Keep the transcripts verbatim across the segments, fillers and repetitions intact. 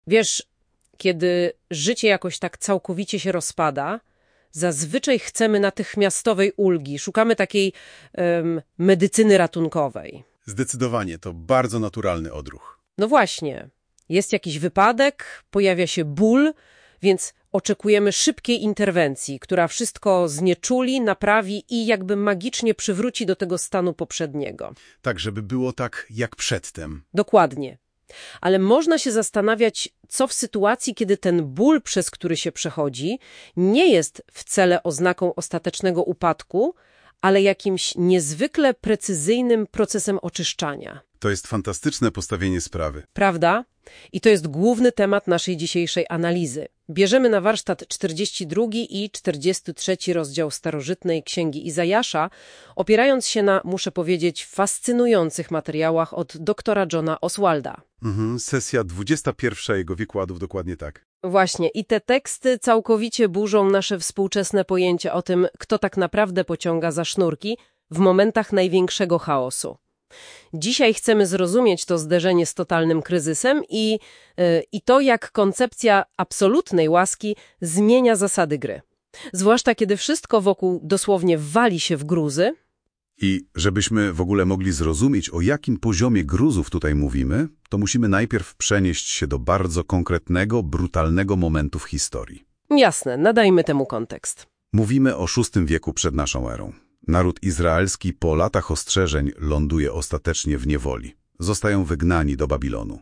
Wiesz, kiedy życie jakoś tak całkowicie się rozpada, zazwyczaj chcemy natychmiastowej ulgi, szukamy takiej em, medycyny ratunkowej. Zdecydowanie, to bardzo naturalny odruch. No właśnie, jest jakiś wypadek, pojawia się ból, więc oczekujemy szybkiej interwencji, która wszystko znieczuli, naprawi i jakby magicznie przywróci do tego stanu poprzedniego. Tak, żeby było tak jak przedtem. Dokładnie. Ale można się zastanawiać, co w sytuacji, kiedy ten ból, przez który się przechodzi, nie jest wcale oznaką ostatecznego upadku, ale jakimś niezwykle precyzyjnym procesem oczyszczania. To jest fantastyczne postawienie sprawy. Prawda? I to jest główny temat naszej dzisiejszej analizy. Bierzemy na warsztat czterdziesty drugi i czterdziesty trzeci rozdział starożytnej Księgi Izajasza, opierając się na, muszę powiedzieć, fascynujących materiałach od doktora Johna Oswalda. Mhm, sesja dwudziesta pierwsza jego wykładów, dokładnie tak. Właśnie, i te teksty całkowicie burzą nasze współczesne pojęcie o tym, kto tak naprawdę pociąga za sznurki w momentach największego chaosu. Dzisiaj chcemy zrozumieć to zderzenie z totalnym kryzysem i, yy, i to, jak koncepcja absolutnej łaski zmienia zasady gry. Zwłaszcza kiedy wszystko wokół dosłownie wali się w gruzy. I żebyśmy w ogóle mogli zrozumieć, o jakim poziomie gruzów tutaj mówimy, to musimy najpierw przenieść się do bardzo konkretnego, brutalnego momentu w historii. Jasne, nadajmy temu kontekst. Mówimy o szóstym wieku przed naszą erą. Naród izraelski po latach ostrzeżeń ląduje ostatecznie w niewoli. Zostają wygnani do Babilonu.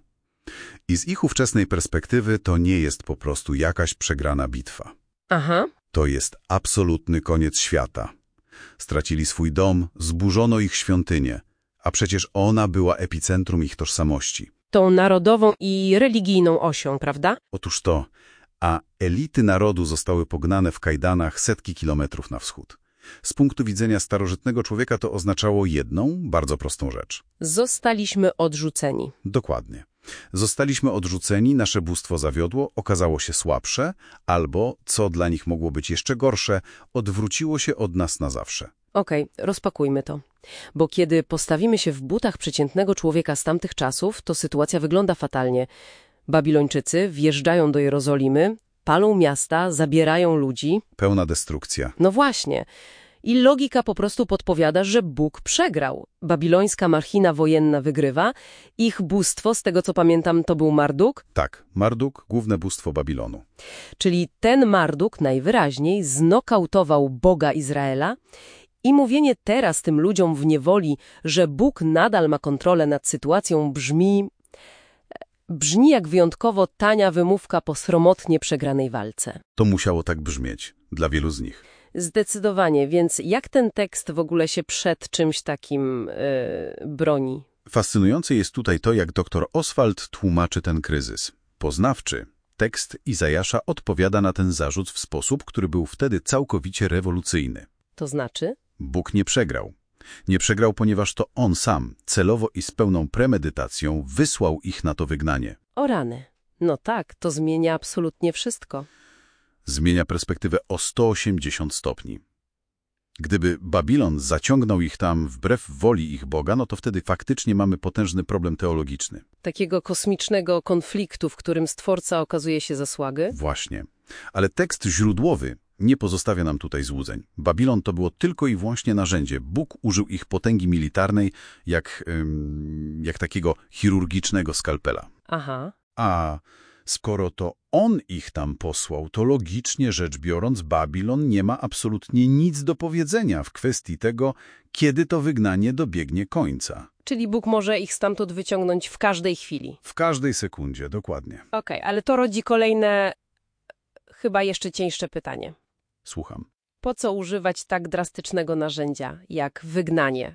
I z ich ówczesnej perspektywy to nie jest po prostu jakaś przegrana bitwa. Aha. To jest absolutny koniec świata. Stracili swój dom, zburzono ich świątynię, a przecież ona była epicentrum ich tożsamości. Tą narodową i religijną osią, prawda? Otóż to, a elity narodu zostały pognane w kajdanach setki kilometrów na wschód. Z punktu widzenia starożytnego człowieka to oznaczało jedną, bardzo prostą rzecz. Zostaliśmy odrzuceni. Dokładnie. Zostaliśmy odrzuceni, nasze bóstwo zawiodło, okazało się słabsze, albo, co dla nich mogło być jeszcze gorsze, odwróciło się od nas na zawsze. Okej, rozpakujmy to. Bo kiedy postawimy się w butach przeciętnego człowieka z tamtych czasów, to sytuacja wygląda fatalnie. Babilończycy wjeżdżają do Jerozolimy, palą miasta, zabierają ludzi. Pełna destrukcja. No właśnie. I logika po prostu podpowiada, że Bóg przegrał. Babilońska machina wojenna wygrywa. Ich bóstwo, z tego co pamiętam, to był Marduk. Tak, Marduk, główne bóstwo Babilonu. Czyli ten Marduk najwyraźniej znokautował Boga Izraela. I mówienie teraz tym ludziom w niewoli, że Bóg nadal ma kontrolę nad sytuacją, brzmi... brzmi jak wyjątkowo tania wymówka po sromotnie przegranej walce. To musiało tak brzmieć, dla wielu z nich. Zdecydowanie, więc jak ten tekst w ogóle się przed czymś takim yy, broni? Fascynujące jest tutaj to, jak doktor Oswald tłumaczy ten kryzys. Poznawczy, tekst Izajasza odpowiada na ten zarzut w sposób, który był wtedy całkowicie rewolucyjny. To znaczy? Bóg nie przegrał. Nie przegrał, ponieważ to On sam, celowo i z pełną premedytacją, wysłał ich na to wygnanie. O rany. No tak, to zmienia absolutnie wszystko. Zmienia perspektywę o sto osiemdziesiąt stopni. Gdyby Babilon zaciągnął ich tam wbrew woli ich Boga, no to wtedy faktycznie mamy potężny problem teologiczny. Takiego kosmicznego konfliktu, w którym Stwórca okazuje się za słaby? Właśnie. Ale tekst źródłowy nie pozostawia nam tutaj złudzeń. Babilon to było tylko i wyłącznie narzędzie. Bóg użył ich potęgi militarnej jak, ym, jak takiego chirurgicznego skalpela. Aha. A skoro to On ich tam posłał, to logicznie rzecz biorąc Babilon nie ma absolutnie nic do powiedzenia w kwestii tego, kiedy to wygnanie dobiegnie końca. Czyli Bóg może ich stamtąd wyciągnąć w każdej chwili. W każdej sekundzie, dokładnie. Okej, ale to rodzi kolejne, chyba jeszcze cieńsze pytanie. Słucham. Po co używać tak drastycznego narzędzia, jak wygnanie?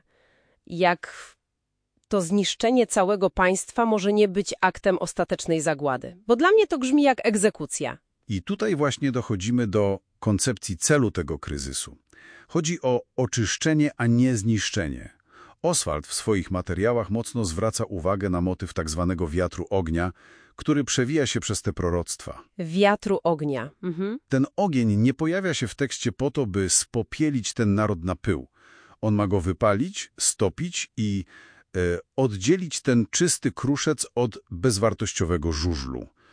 Jak to zniszczenie całego państwa może nie być aktem ostatecznej zagłady? Bo dla mnie to brzmi jak egzekucja. I tutaj właśnie dochodzimy do koncepcji celu tego kryzysu. Chodzi o oczyszczenie, a nie zniszczenie. Oswald w swoich materiałach mocno zwraca uwagę na motyw tak zwanego wiatru ognia, który przewija się przez te proroctwa. Wiatru ognia. Mhm. Ten ogień nie pojawia się w tekście po to, by spopielić ten naród na pył. On ma go wypalić, stopić i e, oddzielić ten czysty kruszec od bezwartościowego żużlu.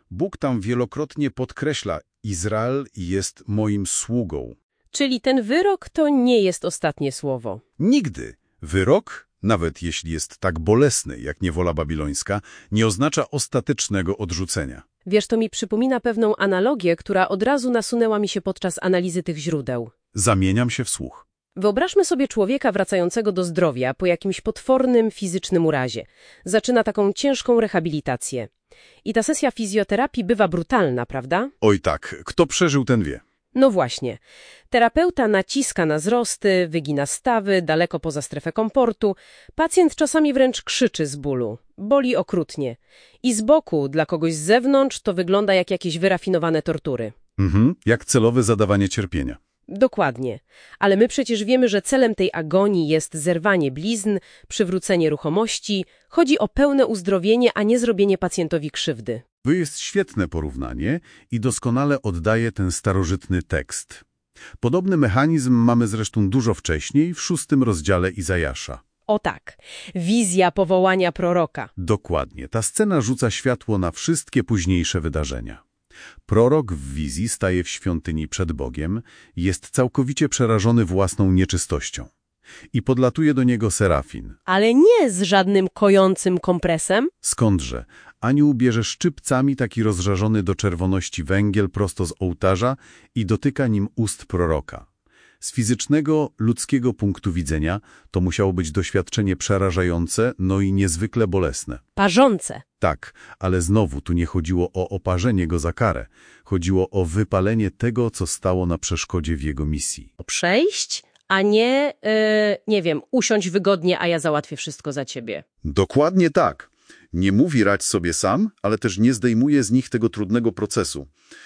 Bóg tam wielokrotnie podkreśla: Izrael jest moim sługą. Czyli ten wyrok to nie jest ostatnie słowo. Nigdy. Wyrok, nawet jeśli jest tak bolesny jak niewola babilońska, nie oznacza ostatecznego odrzucenia. Wiesz, to mi przypomina pewną analogię, która od razu nasunęła mi się podczas analizy tych źródeł. Zamieniam się w słuch. Wyobraźmy sobie człowieka wracającego do zdrowia po jakimś potwornym fizycznym urazie. Zaczyna taką ciężką rehabilitację. I ta sesja fizjoterapii bywa brutalna, prawda? Oj tak, kto przeżył, ten wie. No właśnie. Terapeuta naciska na wzrosty, wygina stawy, daleko poza strefę komfortu. Pacjent czasami wręcz krzyczy z bólu. Boli okrutnie. I z boku, dla kogoś z zewnątrz, to wygląda jak jakieś wyrafinowane tortury. Mhm, jak celowe zadawanie cierpienia. Dokładnie. Ale my przecież wiemy, że celem tej agonii jest zerwanie blizn, przywrócenie ruchomości. Chodzi o pełne uzdrowienie, a nie zrobienie pacjentowi krzywdy. To jest świetne porównanie i doskonale oddaje ten starożytny tekst. Podobny mechanizm mamy zresztą dużo wcześniej, w szóstym rozdziale Izajasza. O tak. Wizja powołania proroka. Dokładnie. Ta scena rzuca światło na wszystkie późniejsze wydarzenia. Prorok w wizji staje w świątyni przed Bogiem, jest całkowicie przerażony własną nieczystością. I podlatuje do niego serafin. Ale nie z żadnym kojącym kompresem. Skądże? Anioł bierze szczypcami taki rozżarzony do czerwoności węgiel prosto z ołtarza i dotyka nim ust proroka. Z fizycznego, ludzkiego punktu widzenia to musiało być doświadczenie przerażające, no i niezwykle bolesne. Parzące. Tak, ale znowu tu nie chodziło o oparzenie go za karę. Chodziło o wypalenie tego, co stało na przeszkodzie w jego misji. Przejść, a nie, yy, nie wiem, usiądź wygodnie, a ja załatwię wszystko za ciebie. Dokładnie tak. Nie mówi radź sobie sam, ale też nie zdejmuje z nich tego trudnego procesu.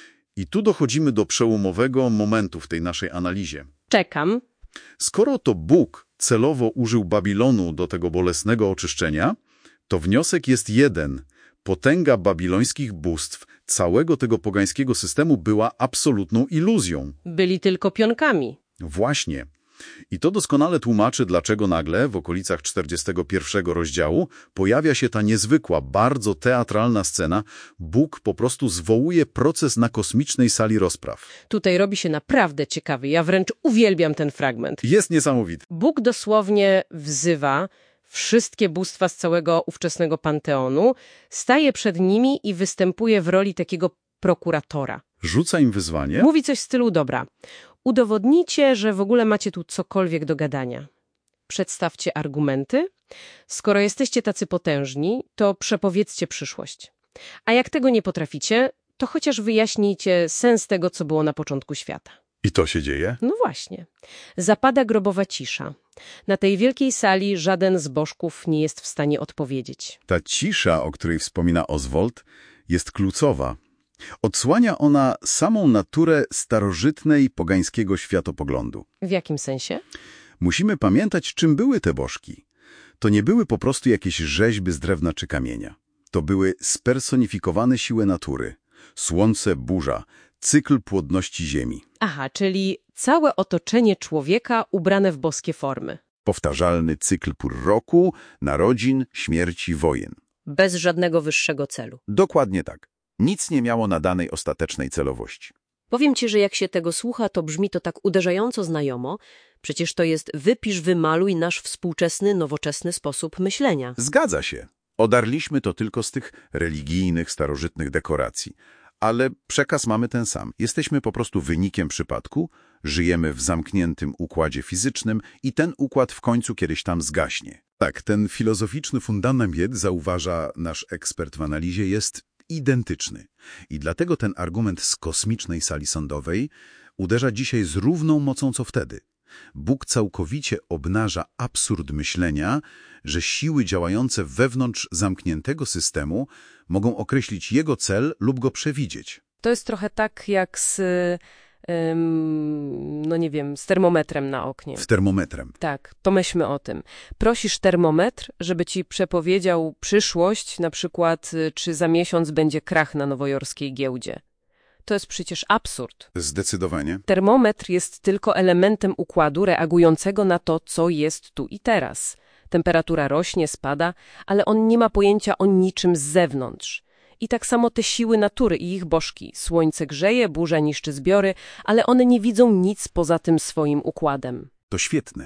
I tu dochodzimy do przełomowego momentu w tej naszej analizie. Czekam. Skoro to Bóg celowo użył Babilonu do tego bolesnego oczyszczenia, to wniosek jest jeden. Potęga babilońskich bóstw, całego tego pogańskiego systemu była absolutną iluzją. Byli tylko pionkami. Właśnie. I to doskonale tłumaczy, dlaczego nagle w okolicach czterdziestego pierwszego rozdziału pojawia się ta niezwykła, bardzo teatralna scena. Bóg po prostu zwołuje proces na kosmicznej sali rozpraw. Tutaj robi się naprawdę ciekawy. Ja wręcz uwielbiam ten fragment. Jest niesamowity. Bóg dosłownie wzywa wszystkie bóstwa z całego ówczesnego panteonu, staje przed nimi i występuje w roli takiego prokuratora. Rzuca im wyzwanie. Mówi coś w stylu: dobra, udowodnijcie, że w ogóle macie tu cokolwiek do gadania. Przedstawcie argumenty. Skoro jesteście tacy potężni, to przepowiedzcie przyszłość. A jak tego nie potraficie, to chociaż wyjaśnijcie sens tego, co było na początku świata. I to się dzieje? No właśnie. Zapada grobowa cisza. Na tej wielkiej sali żaden z bożków nie jest w stanie odpowiedzieć. Ta cisza, o której wspomina Oswald, jest kluczowa. Odsłania ona samą naturę starożytnej pogańskiego światopoglądu. W jakim sensie? Musimy pamiętać, czym były te bożki. To nie były po prostu jakieś rzeźby z drewna czy kamienia. To były spersonifikowane siły natury. Słońce, burza, cykl płodności ziemi. Aha, czyli całe otoczenie człowieka ubrane w boskie formy. Powtarzalny cykl pór roku, narodzin, śmierci, wojen. Bez żadnego wyższego celu. Dokładnie tak. Nic nie miało nadanej ostatecznej celowości. Powiem ci, że jak się tego słucha, to brzmi to tak uderzająco znajomo. Przecież to jest wypisz, wymaluj nasz współczesny, nowoczesny sposób myślenia. Zgadza się. Odarliśmy to tylko z tych religijnych, starożytnych dekoracji. Ale przekaz mamy ten sam. Jesteśmy po prostu wynikiem przypadku, żyjemy w zamkniętym układzie fizycznym i ten układ w końcu kiedyś tam zgaśnie. Tak, ten filozoficzny fundament, zauważa nasz ekspert w analizie, jest identyczny. I dlatego ten argument z kosmicznej sali sądowej uderza dzisiaj z równą mocą co wtedy. Bóg całkowicie obnaża absurd myślenia, że siły działające wewnątrz zamkniętego systemu mogą określić jego cel lub go przewidzieć. To jest trochę tak jak z, ym, no nie wiem, z termometrem na oknie. Z termometrem. Tak, pomyślmy o tym. Prosisz termometr, żeby ci przepowiedział przyszłość, na przykład czy za miesiąc będzie krach na nowojorskiej giełdzie. To jest przecież absurd. Zdecydowanie. Termometr jest tylko elementem układu reagującego na to, co jest tu i teraz. Temperatura rośnie, spada, ale on nie ma pojęcia o niczym z zewnątrz. I tak samo te siły natury i ich bożki. Słońce grzeje, burza niszczy zbiory, ale one nie widzą nic poza tym swoim układem. To świetne.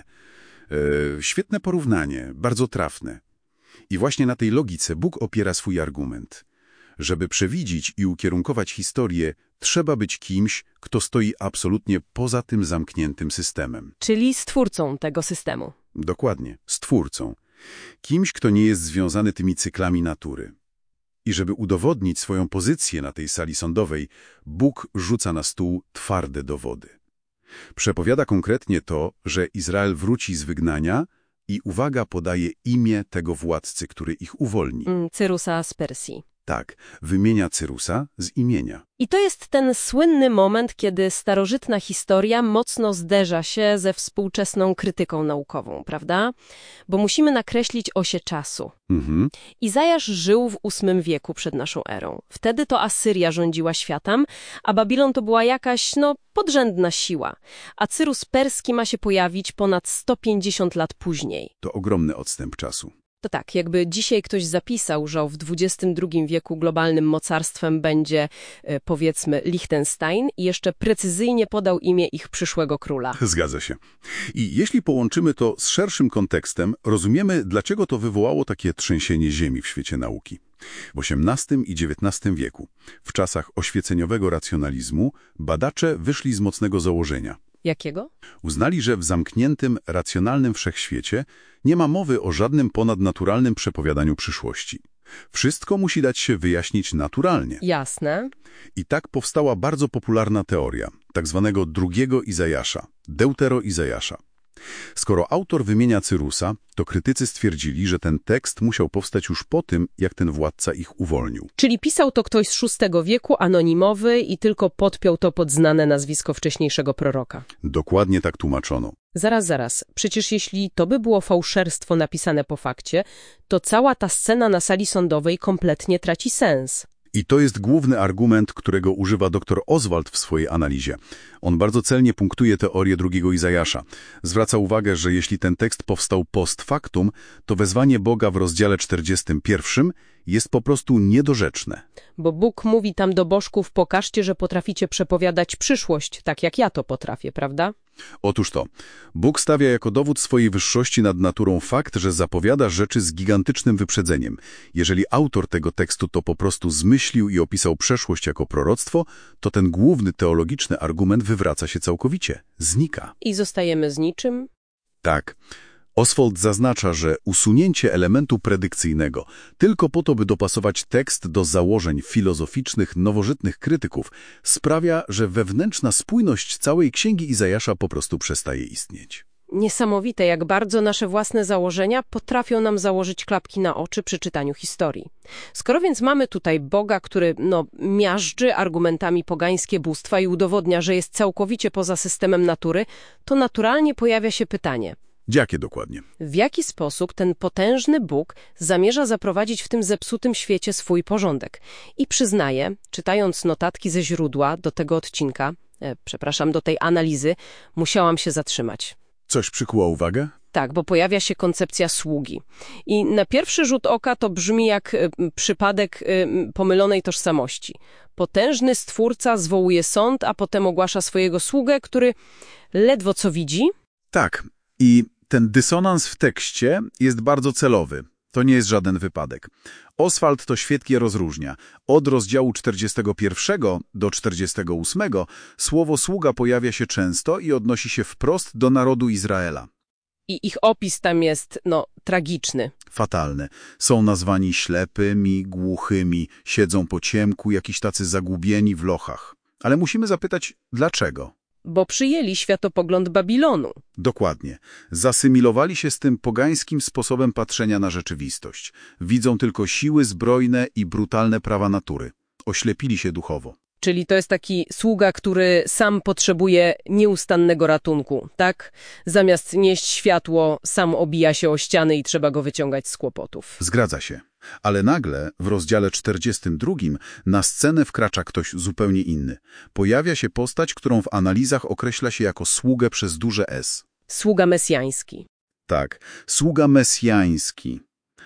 E, świetne porównanie, bardzo trafne. I właśnie na tej logice Bóg opiera swój argument. Żeby przewidzieć i ukierunkować historię, trzeba być kimś, kto stoi absolutnie poza tym zamkniętym systemem. Czyli stwórcą tego systemu. Dokładnie, stwórcą. Kimś, kto nie jest związany tymi cyklami natury. I żeby udowodnić swoją pozycję na tej sali sądowej, Bóg rzuca na stół twarde dowody. Przepowiada konkretnie to, że Izrael wróci z wygnania i, uwaga, podaje imię tego władcy, który ich uwolni. Mm, Cyrusa z Persji. Tak, wymienia Cyrusa z imienia. I to jest ten słynny moment, kiedy starożytna historia mocno zderza się ze współczesną krytyką naukową, prawda? Bo musimy nakreślić osię czasu. Mhm. Izajasz żył w ósmym wieku przed naszą erą. Wtedy to Asyria rządziła światem, a Babilon to była jakaś, no, podrzędna siła. A Cyrus Perski ma się pojawić ponad sto pięćdziesiąt lat później. To ogromny odstęp czasu. To tak, jakby dzisiaj ktoś zapisał, że w dwudziestym drugim wieku globalnym mocarstwem będzie, e, powiedzmy, Liechtenstein i jeszcze precyzyjnie podał imię ich przyszłego króla. Zgadza się. I jeśli połączymy to z szerszym kontekstem, rozumiemy, dlaczego to wywołało takie trzęsienie ziemi w świecie nauki. W osiemnastym i dziewiętnastym wieku, w czasach oświeceniowego racjonalizmu, badacze wyszli z mocnego założenia. Jakiego? Uznali, że w zamkniętym, racjonalnym wszechświecie nie ma mowy o żadnym ponadnaturalnym przepowiadaniu przyszłości. Wszystko musi dać się wyjaśnić naturalnie. Jasne. I tak powstała bardzo popularna teoria, tak zwanego drugiego Izajasza, Deutero-Izajasza. Skoro autor wymienia Cyrusa, to krytycy stwierdzili, że ten tekst musiał powstać już po tym, jak ten władca ich uwolnił. Czyli pisał to ktoś z szóstego wieku, anonimowy i tylko podpiął to pod znane nazwisko wcześniejszego proroka. Dokładnie tak tłumaczono. Zaraz, zaraz. Przecież jeśli to by było fałszerstwo napisane po fakcie, to cała ta scena na sali sądowej kompletnie traci sens. I to jest główny argument, którego używa dr Oswald w swojej analizie. On bardzo celnie punktuje teorię drugiego Izajasza. Zwraca uwagę, że jeśli ten tekst powstał post factum, to wezwanie Boga w rozdziale czterdziestym pierwszym jest po prostu niedorzeczne. Bo Bóg mówi tam do bożków, pokażcie, że potraficie przepowiadać przyszłość, tak jak ja to potrafię, prawda? Otóż to, Bóg stawia jako dowód swojej wyższości nad naturą fakt, że zapowiada rzeczy z gigantycznym wyprzedzeniem. Jeżeli autor tego tekstu to po prostu zmyślił i opisał przeszłość jako proroctwo, to ten główny teologiczny argument wywraca się całkowicie, znika. I zostajemy z niczym? Tak. Oswald zaznacza, że usunięcie elementu predykcyjnego tylko po to, by dopasować tekst do założeń filozoficznych nowożytnych krytyków, sprawia, że wewnętrzna spójność całej księgi Izajasza po prostu przestaje istnieć. Niesamowite, jak bardzo nasze własne założenia potrafią nam założyć klapki na oczy przy czytaniu historii. Skoro więc mamy tutaj Boga, który no, miażdży argumentami pogańskie bóstwa i udowodnia, że jest całkowicie poza systemem natury, to naturalnie pojawia się pytanie – Jakie dokładnie? w jaki sposób ten potężny Bóg zamierza zaprowadzić w tym zepsutym świecie swój porządek? I przyznaję, czytając notatki ze źródła do tego odcinka, e, przepraszam, do tej analizy, musiałam się zatrzymać. Coś przykuło uwagę? Tak, bo pojawia się koncepcja sługi. I na pierwszy rzut oka to brzmi jak y, przypadek y, pomylonej tożsamości. Potężny stwórca zwołuje sąd, a potem ogłasza swojego sługę, który ledwo co widzi. Tak. I ten dysonans w tekście jest bardzo celowy. To nie jest żaden wypadek. Oswald to świetnie rozróżnia. Od rozdziału czterdziestego pierwszego do czterdziestego ósmego słowo sługa pojawia się często i odnosi się wprost do narodu Izraela. I ich opis tam jest, no, tragiczny. Fatalne. Są nazwani ślepymi, głuchymi, siedzą po ciemku, jakiś tacy zagubieni w lochach. Ale musimy zapytać, dlaczego? Bo przyjęli światopogląd Babilonu. Dokładnie. Zasymilowali się z tym pogańskim sposobem patrzenia na rzeczywistość. Widzą tylko siły zbrojne i brutalne prawa natury. Oślepili się duchowo. Czyli to jest taki sługa, który sam potrzebuje nieustannego ratunku, tak? Zamiast nieść światło, sam obija się o ściany i trzeba go wyciągać z kłopotów. Zgadza się. Ale nagle, w rozdziale czterdziestym drugim, na scenę wkracza ktoś zupełnie inny. Pojawia się postać, którą w analizach określa się jako sługę przez duże S. Sługa mesjański. Tak, sługa mesjański.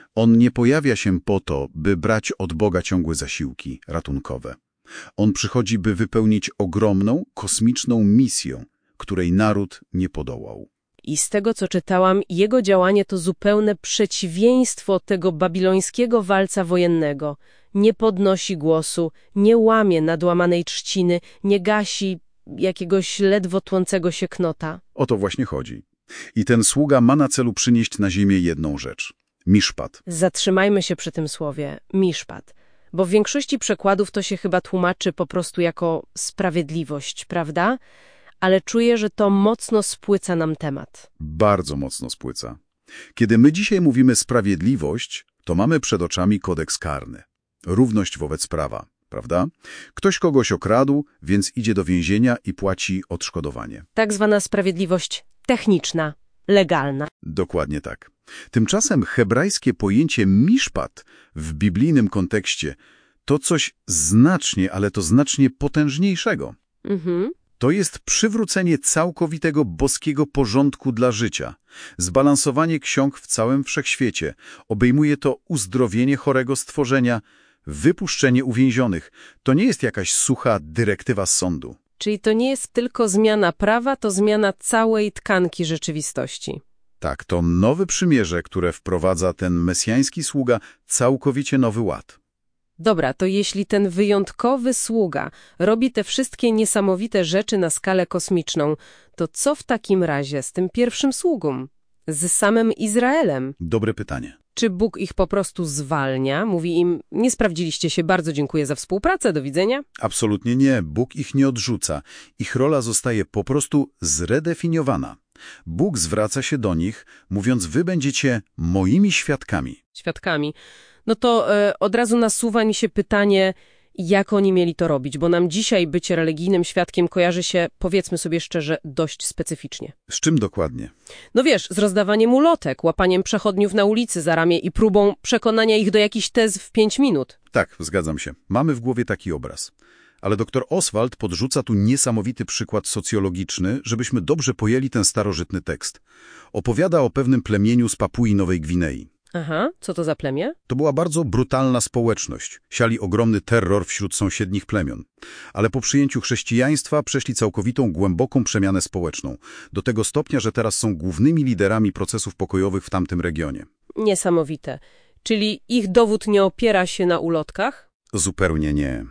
On nie pojawia się po to, by brać od Boga ciągłe zasiłki ratunkowe. On przychodzi, by wypełnić ogromną, kosmiczną misję, której naród nie podołał. I z tego, co czytałam, jego działanie to zupełne przeciwieństwo tego babilońskiego walca wojennego. Nie podnosi głosu, nie łamie nadłamanej trzciny, nie gasi jakiegoś ledwo tłącego się knota. O to właśnie chodzi. I ten sługa ma na celu przynieść na ziemię jedną rzecz – miszpat. Zatrzymajmy się przy tym słowie miszpat, bo w większości przekładów to się chyba tłumaczy po prostu jako sprawiedliwość, prawda? Ale czuję, że to mocno spłyca nam temat. Bardzo mocno spłyca. Kiedy my dzisiaj mówimy sprawiedliwość, to mamy przed oczami kodeks karny. Równość wobec prawa, prawda? Ktoś kogoś okradł, więc idzie do więzienia i płaci odszkodowanie. Tak zwana sprawiedliwość techniczna, legalna. Dokładnie tak. Tymczasem hebrajskie pojęcie miszpat w biblijnym kontekście to coś znacznie, ale to znacznie potężniejszego. Mhm. To jest przywrócenie całkowitego boskiego porządku dla życia, zbalansowanie ksiąg w całym wszechświecie. Obejmuje to uzdrowienie chorego stworzenia, wypuszczenie uwięzionych. To nie jest jakaś sucha dyrektywa z sądu. Czyli to nie jest tylko zmiana prawa, to zmiana całej tkanki rzeczywistości. Tak, to nowe przymierze, które wprowadza ten mesjański sługa, całkowicie nowy ład. Dobra, to jeśli ten wyjątkowy sługa robi te wszystkie niesamowite rzeczy na skalę kosmiczną, to co w takim razie z tym pierwszym sługą? Z samym Izraelem? Dobre pytanie. Czy Bóg ich po prostu zwalnia? Mówi im, nie sprawdziliście się, bardzo dziękuję za współpracę, do widzenia? Absolutnie nie. Bóg ich nie odrzuca. Ich rola zostaje po prostu zredefiniowana. Bóg zwraca się do nich, mówiąc, wy będziecie moimi świadkami. Świadkami. No to e, od razu nasuwa mi się pytanie, jak oni mieli to robić, bo nam dzisiaj bycie religijnym świadkiem kojarzy się, powiedzmy sobie szczerze, dość specyficznie. Z czym dokładnie? No wiesz, z rozdawaniem ulotek, łapaniem przechodniów na ulicy za ramię i próbą przekonania ich do jakichś tez w pięć minut. Tak, zgadzam się. Mamy w głowie taki obraz. Ale doktor Oswald podrzuca tu niesamowity przykład socjologiczny, żebyśmy dobrze pojęli ten starożytny tekst. Opowiada o pewnym plemieniu z Papui Nowej Gwinei. Aha, co to za plemię? To była bardzo brutalna społeczność. Siali ogromny terror wśród sąsiednich plemion. Ale po przyjęciu chrześcijaństwa przeszli całkowitą, głęboką przemianę społeczną. Do tego stopnia, że teraz są głównymi liderami procesów pokojowych w tamtym regionie. Niesamowite. Czyli ich dowód nie opiera się na ulotkach? Zupełnie nie.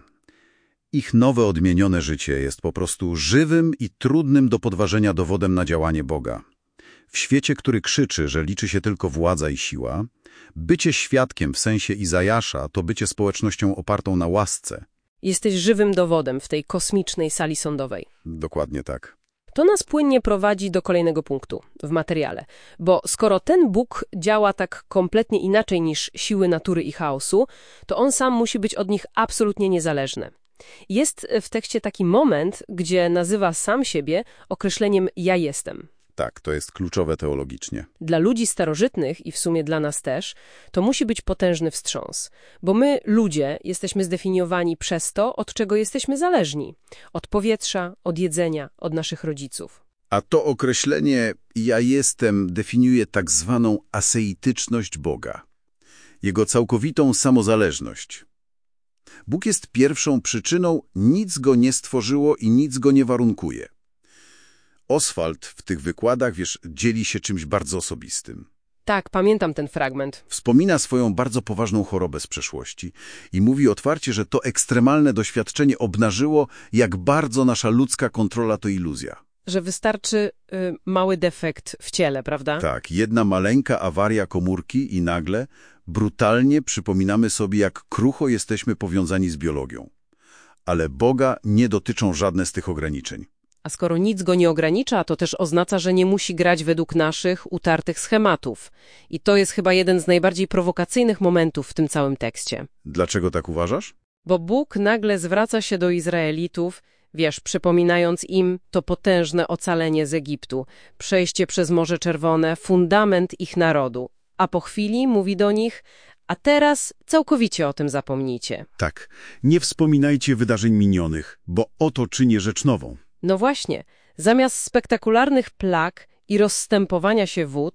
Ich nowe, odmienione życie jest po prostu żywym i trudnym do podważenia dowodem na działanie Boga. W świecie, który krzyczy, że liczy się tylko władza i siła, bycie świadkiem w sensie Izajasza to bycie społecznością opartą na łasce. Jesteś żywym dowodem w tej kosmicznej sali sądowej. Dokładnie tak. To nas płynnie prowadzi do kolejnego punktu w materiale, bo skoro ten Bóg działa tak kompletnie inaczej niż siły natury i chaosu, to on sam musi być od nich absolutnie niezależny. Jest w tekście taki moment, gdzie nazywa sam siebie określeniem ja jestem. Tak, to jest kluczowe teologicznie. Dla ludzi starożytnych i w sumie dla nas też, to musi być potężny wstrząs, bo my, ludzie, jesteśmy zdefiniowani przez to, od czego jesteśmy zależni. Od powietrza, od jedzenia, od naszych rodziców. A to określenie ja jestem definiuje tak zwaną aseityczność Boga. Jego całkowitą samozależność. Bóg jest pierwszą przyczyną, nic go nie stworzyło i nic go nie warunkuje. Oswald w tych wykładach, wiesz, dzieli się czymś bardzo osobistym. Tak, pamiętam ten fragment. Wspomina swoją bardzo poważną chorobę z przeszłości i mówi otwarcie, że to ekstremalne doświadczenie obnażyło, jak bardzo nasza ludzka kontrola to iluzja. Że wystarczy y, mały defekt w ciele, prawda? Tak, jedna maleńka awaria komórki i nagle brutalnie przypominamy sobie, jak krucho jesteśmy powiązani z biologią. Ale Boga nie dotyczą żadne z tych ograniczeń. A skoro nic go nie ogranicza, to też oznacza, że nie musi grać według naszych utartych schematów. I to jest chyba jeden z najbardziej prowokacyjnych momentów w tym całym tekście. Dlaczego tak uważasz? Bo Bóg nagle zwraca się do Izraelitów, wiesz, przypominając im to potężne ocalenie z Egiptu, przejście przez Morze Czerwone, fundament ich narodu. A po chwili mówi do nich, a teraz całkowicie o tym zapomnijcie. Tak, nie wspominajcie wydarzeń minionych, bo oto czynię rzecz nową. No właśnie, zamiast spektakularnych plag i rozstępowania się wód,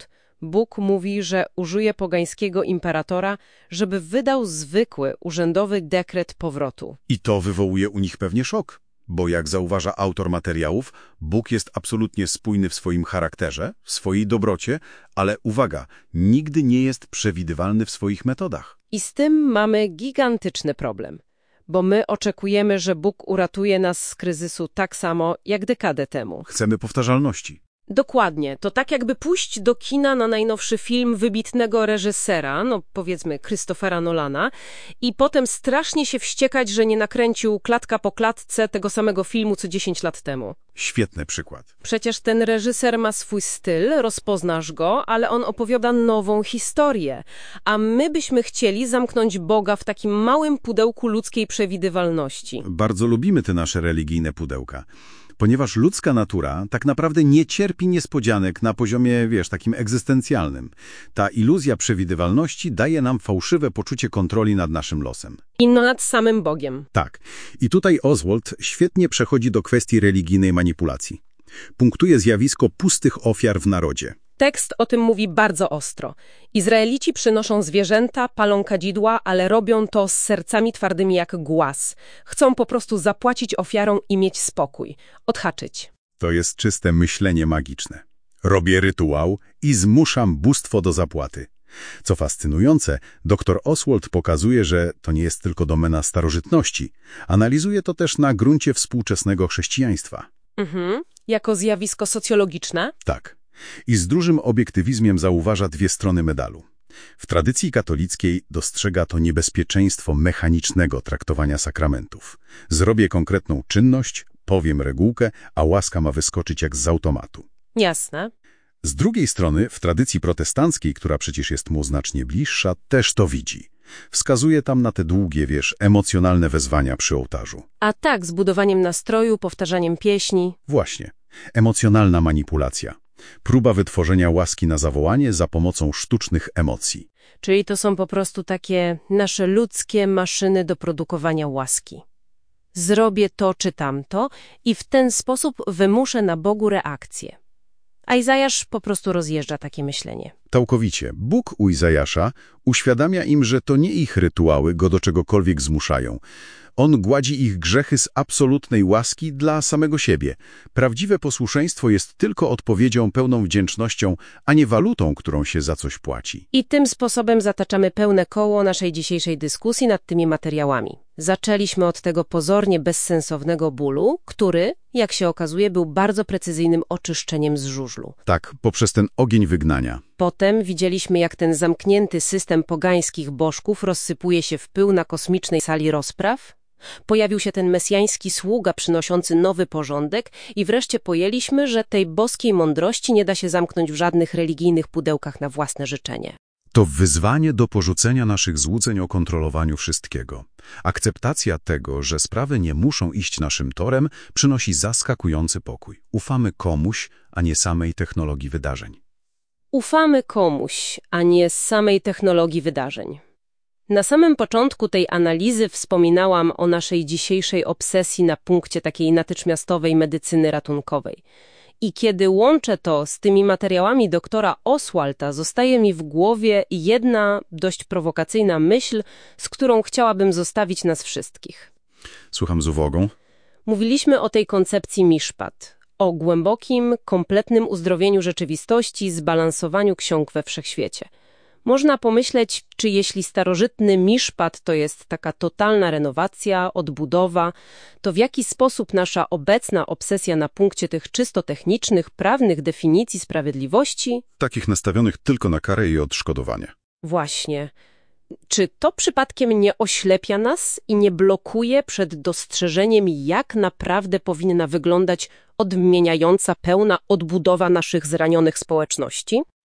Bóg mówi, że użyje pogańskiego imperatora, żeby wydał zwykły, urzędowy dekret powrotu. I to wywołuje u nich pewnie szok, bo jak zauważa autor materiałów, Bóg jest absolutnie spójny w swoim charakterze, w swojej dobrocie, ale uwaga, nigdy nie jest przewidywalny w swoich metodach. I z tym mamy gigantyczny problem, bo my oczekujemy, że Bóg uratuje nas z kryzysu tak samo jak dekadę temu. Chcemy powtarzalności. Dokładnie. To tak jakby pójść do kina na najnowszy film wybitnego reżysera, no powiedzmy Christophera Nolana, i potem strasznie się wściekać, że nie nakręcił klatka po klatce tego samego filmu co dziesięć lat temu. Świetny przykład. Przecież ten reżyser ma swój styl, rozpoznasz go, ale on opowiada nową historię. A my byśmy chcieli zamknąć Boga w takim małym pudełku ludzkiej przewidywalności. Bardzo lubimy te nasze religijne pudełka. Ponieważ ludzka natura tak naprawdę nie cierpi niespodzianek na poziomie, wiesz, takim egzystencjalnym. Ta iluzja przewidywalności daje nam fałszywe poczucie kontroli nad naszym losem. I nad samym Bogiem. Tak. I tutaj Oswald świetnie przechodzi do kwestii religijnej manipulacji. Punktuje zjawisko pustych ofiar w narodzie. Tekst o tym mówi bardzo ostro. Izraelici przynoszą zwierzęta, palą kadzidła, ale robią to z sercami twardymi jak głaz. Chcą po prostu zapłacić ofiarom i mieć spokój. Odhaczyć. To jest czyste myślenie magiczne. Robię rytuał i zmuszam bóstwo do zapłaty. Co fascynujące, dr Oswald pokazuje, że to nie jest tylko domena starożytności. Analizuje to też na gruncie współczesnego chrześcijaństwa. Mhm. Jako zjawisko socjologiczne? Tak. I z dużym obiektywizmem zauważa dwie strony medalu. W tradycji katolickiej dostrzega to niebezpieczeństwo mechanicznego traktowania sakramentów. Zrobię konkretną czynność, powiem regułkę, a łaska ma wyskoczyć jak z automatu. Jasne. Z drugiej strony w tradycji protestanckiej, która przecież jest mu znacznie bliższa, też to widzi. Wskazuje tam na te długie, wiesz, emocjonalne wezwania przy ołtarzu. A tak, z budowaniem nastroju, powtarzaniem pieśni. Właśnie. Emocjonalna manipulacja. Próba wytworzenia łaski na zawołanie za pomocą sztucznych emocji. Czyli to są po prostu takie nasze ludzkie maszyny do produkowania łaski. Zrobię to czy tamto i w ten sposób wymuszę na Bogu reakcję. A Izajasz po prostu rozjeżdża takie myślenie. Całkowicie. Bóg u Izajasza uświadamia im, że to nie ich rytuały go do czegokolwiek zmuszają. On gładzi ich grzechy z absolutnej łaski dla samego siebie. Prawdziwe posłuszeństwo jest tylko odpowiedzią pełną wdzięcznością, a nie walutą, którą się za coś płaci. I tym sposobem zataczamy pełne koło naszej dzisiejszej dyskusji nad tymi materiałami. Zaczęliśmy od tego pozornie bezsensownego bólu, który, jak się okazuje, był bardzo precyzyjnym oczyszczeniem z żużlu. Tak, poprzez ten ogień wygnania. Potem widzieliśmy, jak ten zamknięty system pogańskich bożków rozsypuje się w pył na kosmicznej sali rozpraw. Pojawił się ten mesjański sługa przynoszący nowy porządek i wreszcie pojęliśmy, że tej boskiej mądrości nie da się zamknąć w żadnych religijnych pudełkach na własne życzenie. To wyzwanie do porzucenia naszych złudzeń o kontrolowaniu wszystkiego. Akceptacja tego, że sprawy nie muszą iść naszym torem, przynosi zaskakujący pokój. Ufamy komuś, a nie samej technologii wydarzeń. Ufamy komuś, a nie samej technologii wydarzeń. Na samym początku tej analizy wspominałam o naszej dzisiejszej obsesji na punkcie takiej natychmiastowej medycyny ratunkowej. I kiedy łączę to z tymi materiałami doktora Oswalda, zostaje mi w głowie jedna dość prowokacyjna myśl, z którą chciałabym zostawić nas wszystkich. Słucham z uwagą. Mówiliśmy o tej koncepcji miszpat, o głębokim, kompletnym uzdrowieniu rzeczywistości, zbalansowaniu ksiąg we wszechświecie. Można pomyśleć, czy jeśli starożytny miszpat to jest taka totalna renowacja, odbudowa, to w jaki sposób nasza obecna obsesja na punkcie tych czysto technicznych, prawnych definicji sprawiedliwości? Takich nastawionych tylko na karę i odszkodowanie. Właśnie. Czy to przypadkiem nie oślepia nas i nie blokuje przed dostrzeżeniem, jak naprawdę powinna wyglądać odmieniająca, pełna odbudowa naszych zranionych społeczności?